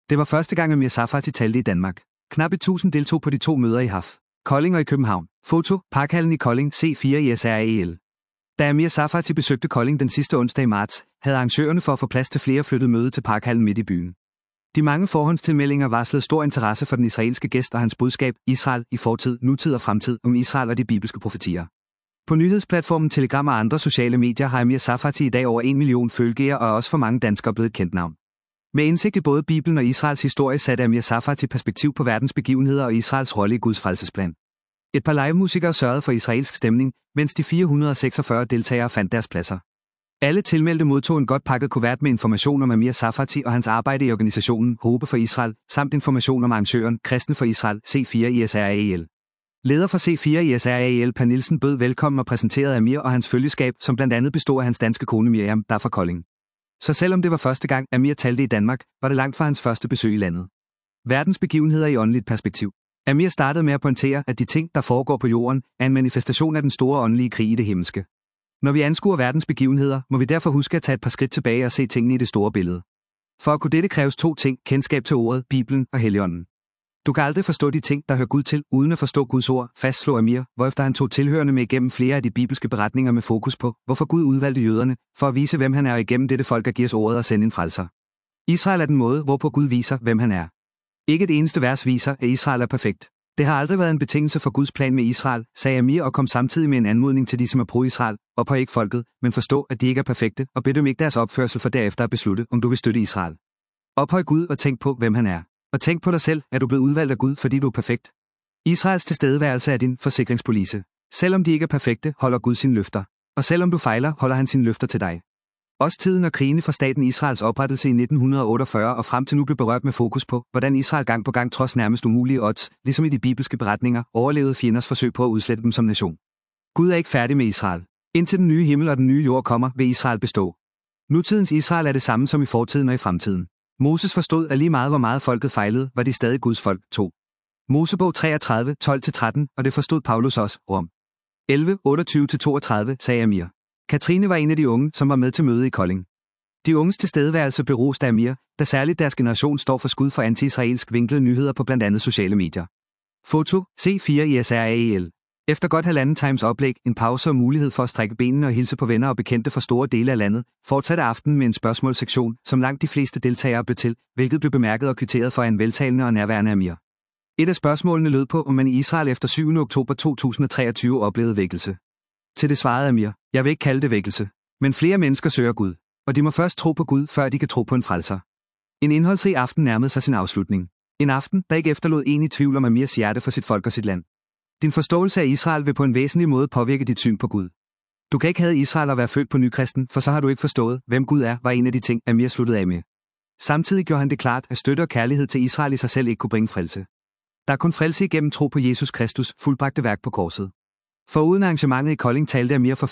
Det var første gang, Amir Tsarfati talte i Danmark. Knap 1000 deltog på de 2 møder i HAF, Kolding og i København. Foto, Parkhallen i Kolding, C4 i SRAEL. Da Amir Tsarfati besøgte Kolding den sidste onsdag i marts, havde arrangørerne for at få plads til flere flyttet mødet til Parkhallen midt i byen. De mange forhåndstilmeldinger varslede stor interesse for den israelske gæst og hans budskab, Israel i fortid, nutid og fremtid, om Israel og de bibelske profetier. På nyhedsplatformen Telegram og andre sociale medier har Amir Tsarfati i dag over 1 million følgere og er også for mange danskere blevet et kendt navn. Med indsigt i både Bibelen og Israels historie satte Amir Tsarfati perspektiv på verdens begivenheder og Israels rolle i Guds frelsesplan. Et par live-musikere sørgede for israelsk stemning, mens de 446 deltagere fandt deres pladser. Alle tilmeldte modtog en godt pakket kuvert med information om Amir Tsarfati og hans arbejde i organisationen Håbe for Israel, samt information om arrangøren Kristen for Israel, C4 i SRAEL. Leder for C4 i SRAEL, Per Nielsen, bød velkommen og præsenterede Amir og hans følgeskab, som blandt andet bestod af hans danske kone Miriam, der er fra Kolding. Så selvom det var første gang, Amir talte i Danmark, var det langt fra hans første besøg i landet. Verdens begivenheder i åndeligt perspektiv. Amir startede med at pointere, at de ting, der foregår på jorden, er en manifestation af den store åndelige krig i det himmelske. Når vi anskuer verdens begivenheder, må vi derfor huske at tage et par skridt tilbage og se tingene i det store billede. For at kunne dette kræves 2 ting, kendskab til ordet, Bibelen og Helligånden. Du kan aldrig forstå de ting, der hører Gud til, uden at forstå Guds ord, fastslog Amir, hvorefter han tog tilhørende med igennem flere af de bibelske beretninger med fokus på, hvorfor Gud udvalgte jøderne, for at vise hvem han er og igennem dette folk at give os ordet og sende en frelser. Israel er den måde, hvorpå Gud viser, hvem han er. Ikke et eneste vers viser, at Israel er perfekt. Det har aldrig været en betingelse for Guds plan med Israel, sagde Amir og kom samtidig med en anmodning til de, som er pro-Israel, og på ikke folket, men forstå, at de ikke er perfekte, og bed dem ikke deres opførsel for derefter at beslutte, om du vil støtte Israel. Ophøj Gud og tænk på, hvem han er. Og tænk på dig selv, at du er blevet udvalgt af Gud, fordi du er perfekt. Israels tilstedeværelse er din forsikringspolice. Selvom de ikke er perfekte, holder Gud sine løfter. Og selvom du fejler, holder han sine løfter til dig. Også tiden og krigene fra staten Israels oprettelse i 1948 og frem til nu blev berørt med fokus på, hvordan Israel gang på gang trods nærmest umulige odds, ligesom i de bibelske beretninger, overlevede fjenders forsøg på at udslette dem som nation. Gud er ikke færdig med Israel. Indtil den nye himmel og den nye jord kommer, vil Israel bestå. Nutidens Israel er det samme som i fortiden og i fremtiden. Moses forstod, at lige meget hvor meget folket fejlede, var de stadig Guds folk. 2. Mosebog 33, 12-13, og det forstod Paulus også, Rom. 11, 28-32, sagde Amir. Katrine var en af de unge, som var med til møde i Kolding. De unges tilstedeværelse beroste af Amir, da særligt deres generation står for skud for anti-israelsk vinklede nyheder på blandt andet sociale medier. Foto, C4 i SRAEL. Efter godt 1,5 times oplæg, en pause og mulighed for at strække benene og hilse på venner og bekendte fra store dele af landet, fortsatte aftenen med en spørgsmålssektion, som langt de fleste deltagere blev til, hvilket blev bemærket og kvitteret for en veltalende og nærværende Amir. Et af spørgsmålene lød på, om man i Israel efter 7. oktober 2023 oplevede vækkelse. Til det svarede Amir, jeg vil ikke kalde det vækkelse, men flere mennesker søger Gud, og de må først tro på Gud, før de kan tro på en frelser. En indholdsrig aften nærmede sig sin afslutning. En aften, der ikke efterlod enig tvivl om Amirs hjerte for sit folk og sit land. Din forståelse af Israel vil på en væsentlig måde påvirke dit syn på Gud. Du kan ikke have Israel og være født på nykristen, for så har du ikke forstået, hvem Gud er, var en af de ting, Amir sluttede af med. Samtidig gjorde han det klart, at støtte og kærlighed til Israel i sig selv ikke kunne bringe frelse. Der er kun frelse igennem tro på Jesus Kristus, fuldbragte værk på korset. Foruden arrangementet i Kolding talte Amir for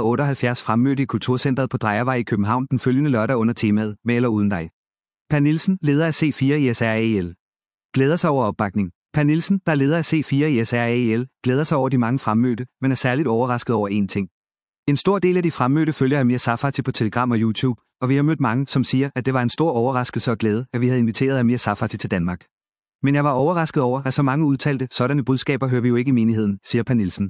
478 fremmødte i Kulturcentret på Drejervej i København den følgende lørdag under temaet, med eller uden dig. Per Nielsen, leder af C4 i SRAEL. Glæder sig over opbakning. Per Nielsen, der er leder af C4 i SRAEL, glæder sig over de mange fremmødte, men er særligt overrasket over én ting. En stor del af de fremmødte følger Amir Tsarfati på Telegram og YouTube, og vi har mødt mange, som siger, at det var en stor overraskelse og glæde, at vi havde inviteret Amir Tsarfati til Danmark. Men jeg var overrasket over, at så mange udtalte, sådanne budskaber hører vi jo ikke i menigheden, siger Per Nielsen.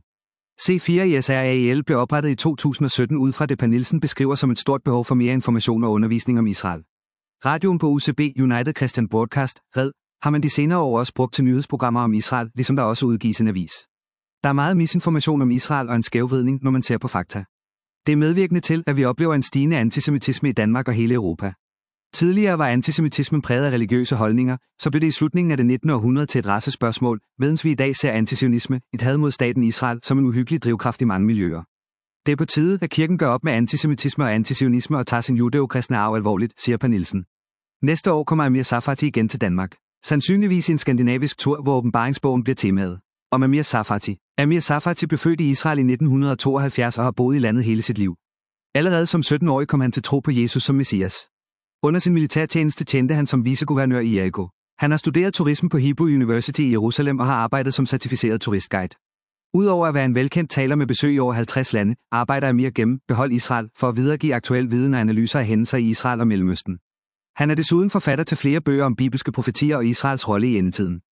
C4 i SRAEL blev oprettet i 2017 ud fra det Per Nielsen beskriver som et stort behov for mere information og undervisning om Israel. Radioen på UCB United Christian Broadcast, RED, har man de senere år også brugt til nyhedsprogrammer om Israel, ligesom der også udgives en avis. Der er meget misinformation om Israel og en skævvridning, når man ser på fakta. Det er medvirkende til, at vi oplever en stigende antisemitisme i Danmark og hele Europa. Tidligere var antisemitismen præget af religiøse holdninger, så blev det i slutningen af det 19. århundrede til et racespørgsmål, medens vi i dag ser antisionisme, et had mod staten Israel, som en uhyggelig drivkraft i mange miljøer. Det er på tide, at kirken gør op med antisemitisme og antisionisme og tager sin judæokristne arv alvorligt, siger Per Nielsen. Næste år kommer Amir Tsarfati igen til Danmark. Sandsynligvis i en skandinavisk tur, hvor åbenbaringsbogen bliver temaet. Om Amir Tsarfati. Amir Tsarfati blev født i Israel i 1972 og har boet i landet hele sit liv. Allerede som 17-årig kom han til tro på Jesus som Messias. Under sin militærtjeneste tjente han som viceguvernør i Jericho. Han har studeret turisme på Hebrew University i Jerusalem og har arbejdet som certificeret turistguide. Udover at være en velkendt taler med besøg i over 50 lande, arbejder Amir gennem Behold Israel for at videregive aktuel viden og analyser af hændelser i Israel og Mellemøsten. Han er desuden forfatter til flere bøger om bibelske profetier og Israels rolle i endetiden.